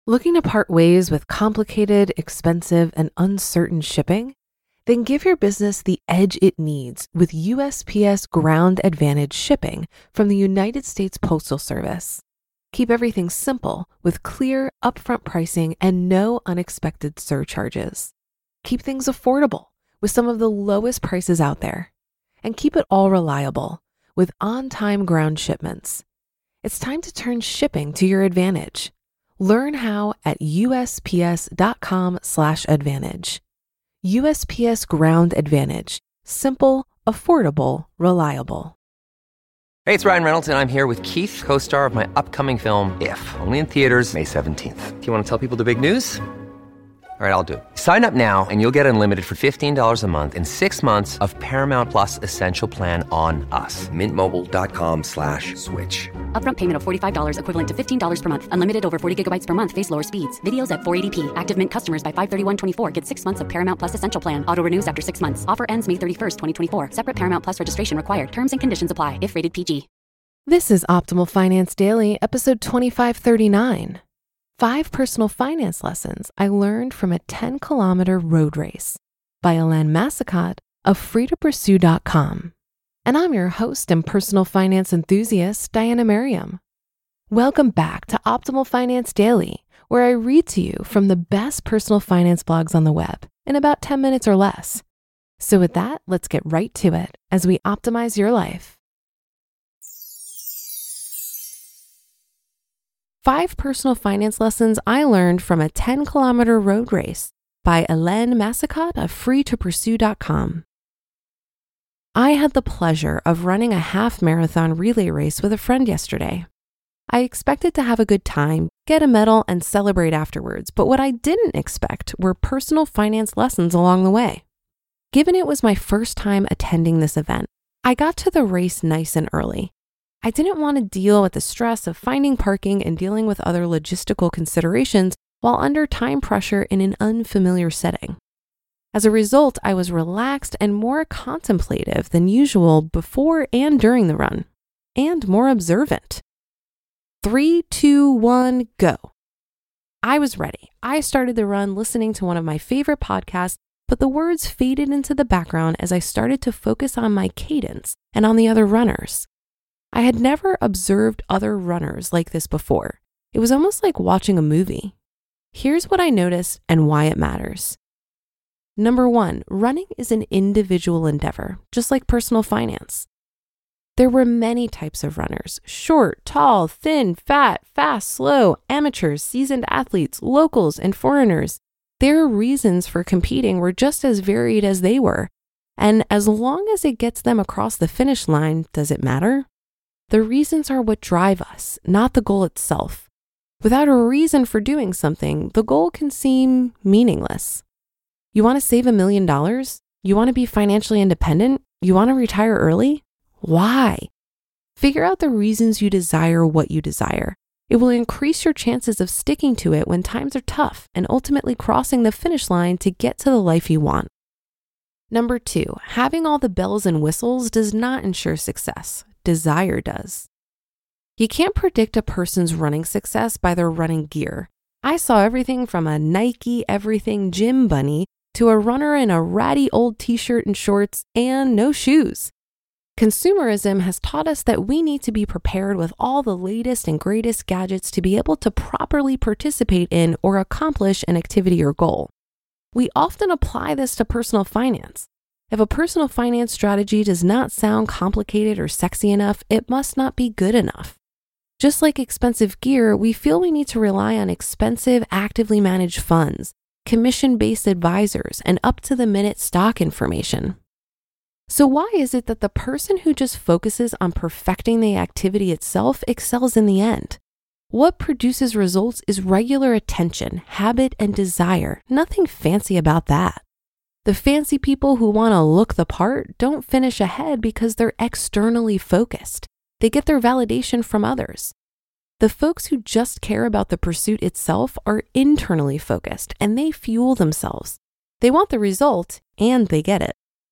Looking to part ways with complicated, expensive, and uncertain shipping? Then give your business the edge it needs with USPS Ground Advantage shipping from the United States Postal Service. Keep everything simple with clear, upfront pricing and no unexpected surcharges. Keep things affordable with some of the lowest prices out there. And keep it all reliable with on-time ground shipments. It's time to turn shipping to your advantage. Learn how at USPS.com/advantage. USPS Ground Advantage. Simple, affordable, reliable. Hey, it's Ryan Reynolds, and I'm here with Keith, co-star of my upcoming film, If, only in theaters May 17th. Do you want to tell people the big news? All right, I'll do it. Sign up now and you'll get unlimited for $15 a month and 6 months of Paramount Plus Essential Plan on us. MintMobile.com/switch. Upfront payment of $45 equivalent to $15 per month. Unlimited over 40 gigabytes per month. Face lower speeds. Videos at 480p. Active Mint customers by 531.24 get 6 months of Paramount Plus Essential Plan. Auto renews after 6 months. Offer ends May 31st, 2024. Separate Paramount Plus registration required. Terms and conditions apply if rated PG. This is Optimal Finance Daily, episode 2539. 5 personal finance lessons I learned from a 10-kilometer road race by Alain Massicot of freetopursue.com. And I'm your host and personal finance enthusiast, Diana Merriam. Welcome back to Optimal Finance Daily, where I read to you from the best personal finance blogs on the web in about 10 minutes or less. So with that, let's get right to it as we optimize your life. 5 personal finance lessons I learned from a 10-kilometer road race by Alain Massicot of freetopursue.com. I had the pleasure of running a half-marathon relay race with a friend yesterday. I expected to have a good time, get a medal, and celebrate afterwards, but what I didn't expect were personal finance lessons along the way. Given it was my first time attending this event, I got to the race nice and early. I didn't want to deal with the stress of finding parking and dealing with other logistical considerations while under time pressure in an unfamiliar setting. As a result, I was relaxed and more contemplative than usual before and during the run, and more observant. 3, 2, 1, go. I was ready. I started the run listening to one of my favorite podcasts, but the words faded into the background as I started to focus on my cadence and on the other runners. I had never observed other runners like this before. It was almost like watching a movie. Here's what I noticed and why it matters. Number 1, running is an individual endeavor, just like personal finance. There were many types of runners: short, tall, thin, fat, fast, slow, amateurs, seasoned athletes, locals, and foreigners. Their reasons for competing were just as varied as they were. And as long as it gets them across the finish line, does it matter? The reasons are what drive us, not the goal itself. Without a reason for doing something, the goal can seem meaningless. You want to save $1 million? You want to be financially independent? You want to retire early? Why? Figure out the reasons you desire what you desire. It will increase your chances of sticking to it when times are tough and ultimately crossing the finish line to get to the life you want. Number 2, having all the bells and whistles does not ensure success. Desire does. You can't predict a person's running success by their running gear. I saw everything from a Nike everything gym bunny to a runner in a ratty old t-shirt and shorts and no shoes. Consumerism has taught us that we need to be prepared with all the latest and greatest gadgets to be able to properly participate in or accomplish an activity or goal. We often apply this to personal finance. If a personal finance strategy does not sound complicated or sexy enough, it must not be good enough. Just like expensive gear, we feel we need to rely on expensive, actively managed funds, commission-based advisors, and up-to-the-minute stock information. So why is it that the person who just focuses on perfecting the activity itself excels in the end? What produces results is regular attention, habit, and desire. Nothing fancy about that. The fancy people who want to look the part don't finish ahead because they're externally focused. They get their validation from others. The folks who just care about the pursuit itself are internally focused and they fuel themselves. They want the result and they get it.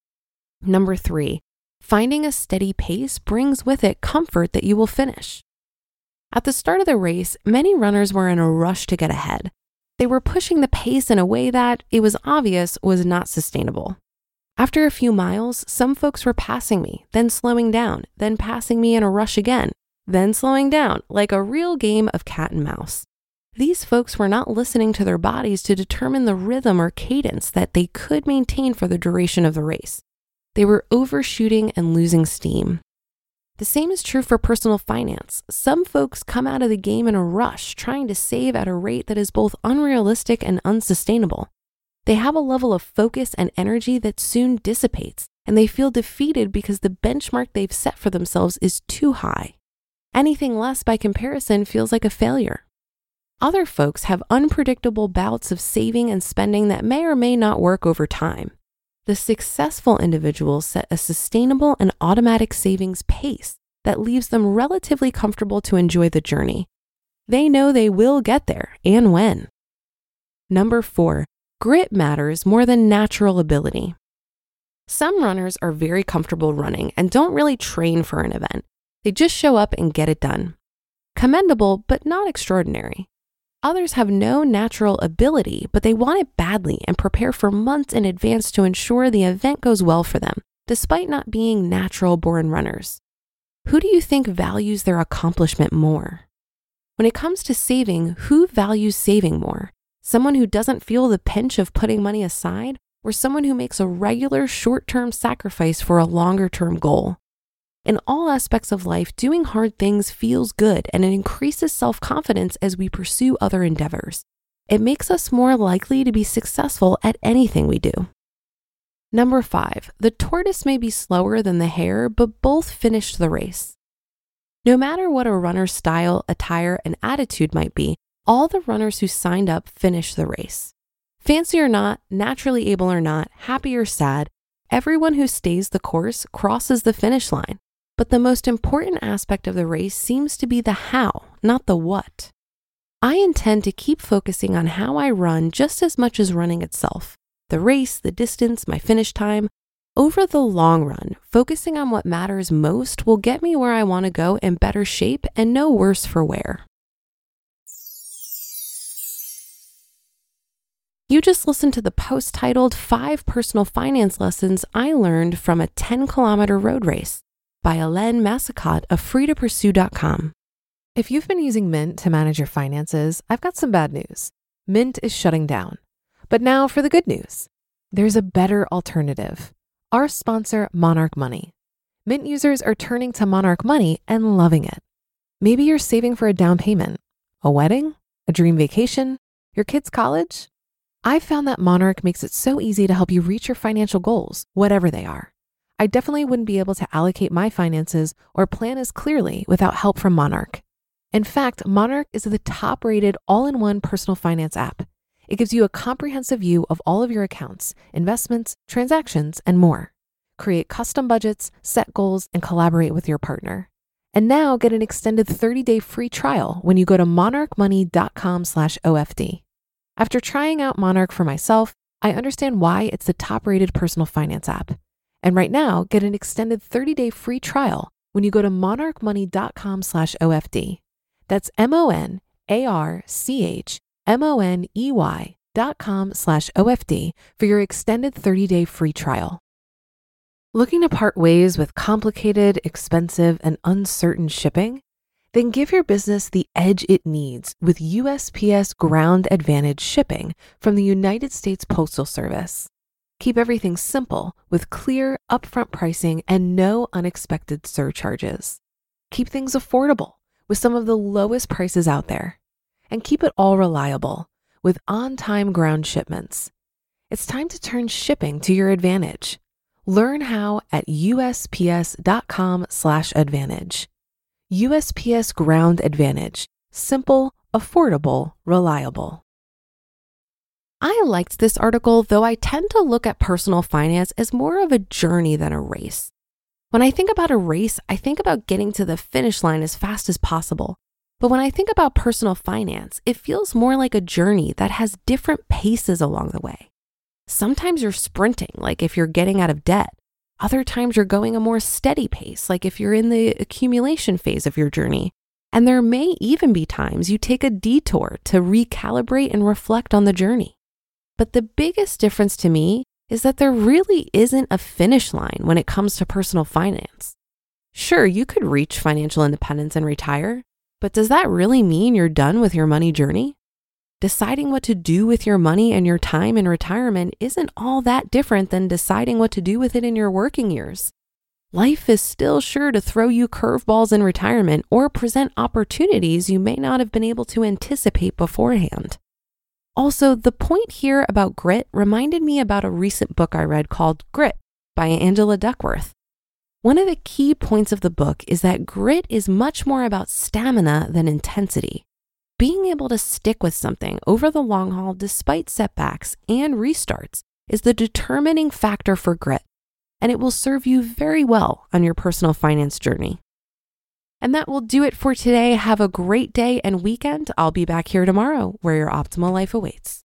Number 3, finding a steady pace brings with it comfort that you will finish. At the start of the race, many runners were in a rush to get ahead. They were pushing the pace in a way that, it was obvious, was not sustainable. After a few miles, some folks were passing me, then slowing down, then passing me in a rush again, then slowing down, like a real game of cat and mouse. These folks were not listening to their bodies to determine the rhythm or cadence that they could maintain for the duration of the race. They were overshooting and losing steam. The same is true for personal finance. Some folks come out of the game in a rush, trying to save at a rate that is both unrealistic and unsustainable. They have a level of focus and energy that soon dissipates, and they feel defeated because the benchmark they've set for themselves is too high. Anything less by comparison feels like a failure. Other folks have unpredictable bouts of saving and spending that may or may not work over time. The successful individuals set a sustainable and automatic savings pace that leaves them relatively comfortable to enjoy the journey. They know they will get there and when. Number 4, grit matters more than natural ability. Some runners are very comfortable running and don't really train for an event. They just show up and get it done. Commendable, but not extraordinary. Others have no natural ability, but they want it badly and prepare for months in advance to ensure the event goes well for them, despite not being natural-born runners. Who do you think values their accomplishment more? When it comes to saving, who values saving more? Someone who doesn't feel the pinch of putting money aside, or someone who makes a regular short-term sacrifice for a longer-term goal? In all aspects of life, doing hard things feels good and it increases self-confidence as we pursue other endeavors. It makes us more likely to be successful at anything we do. Number 5, the tortoise may be slower than the hare, but both finished the race. No matter what a runner's style, attire, and attitude might be, all the runners who signed up finished the race. Fancy or not, naturally able or not, happy or sad, everyone who stays the course crosses the finish line. But the most important aspect of the race seems to be the how, not the what. I intend to keep focusing on how I run just as much as running itself. The race, the distance, my finish time. Over the long run, focusing on what matters most will get me where I want to go in better shape and no worse for wear. You just listened to the post titled 5 Personal Finance Lessons I Learned from a 10-kilometer road race by Elaine Massicotte of freetopursue.com. If you've been using Mint to manage your finances, I've got some bad news. Mint is shutting down. But now for the good news. There's a better alternative. Our sponsor, Monarch Money. Mint users are turning to Monarch Money and loving it. Maybe you're saving for a down payment, a wedding, a dream vacation, your kids' college. I've found that Monarch makes it so easy to help you reach your financial goals, whatever they are. I definitely wouldn't be able to allocate my finances or plan as clearly without help from Monarch. In fact, Monarch is the top-rated all-in-one personal finance app. It gives you a comprehensive view of all of your accounts, investments, transactions, and more. Create custom budgets, set goals, and collaborate with your partner. And now get an extended 30-day free trial when you go to monarchmoney.com/OFD. After trying out Monarch for myself, I understand why it's the top-rated personal finance app. And right now, get an extended 30-day free trial when you go to monarchmoney.com/OFD. That's monarchmoney.com/OFD for your extended 30-day free trial. Looking to part ways with complicated, expensive, and uncertain shipping? Then give your business the edge it needs with USPS Ground Advantage shipping from the United States Postal Service. Keep everything simple with clear, upfront pricing and no unexpected surcharges. Keep things affordable with some of the lowest prices out there. And keep it all reliable with on-time ground shipments. It's time to turn shipping to your advantage. Learn how at USPS.com/advantage. USPS Ground Advantage. Simple, affordable, reliable. I liked this article, though I tend to look at personal finance as more of a journey than a race. When I think about a race, I think about getting to the finish line as fast as possible. But when I think about personal finance, it feels more like a journey that has different paces along the way. Sometimes you're sprinting, like if you're getting out of debt. Other times you're going a more steady pace, like if you're in the accumulation phase of your journey. And there may even be times you take a detour to recalibrate and reflect on the journey. But the biggest difference to me is that there really isn't a finish line when it comes to personal finance. Sure, you could reach financial independence and retire, but does that really mean you're done with your money journey? Deciding what to do with your money and your time in retirement isn't all that different than deciding what to do with it in your working years. Life is still sure to throw you curveballs in retirement or present opportunities you may not have been able to anticipate beforehand. Also, the point here about grit reminded me about a recent book I read called Grit by Angela Duckworth. One of the key points of the book is that grit is much more about stamina than intensity. Being able to stick with something over the long haul despite setbacks and restarts is the determining factor for grit, and it will serve you very well on your personal finance journey. And that will do it for today. Have a great day and weekend. I'll be back here tomorrow where your optimal life awaits.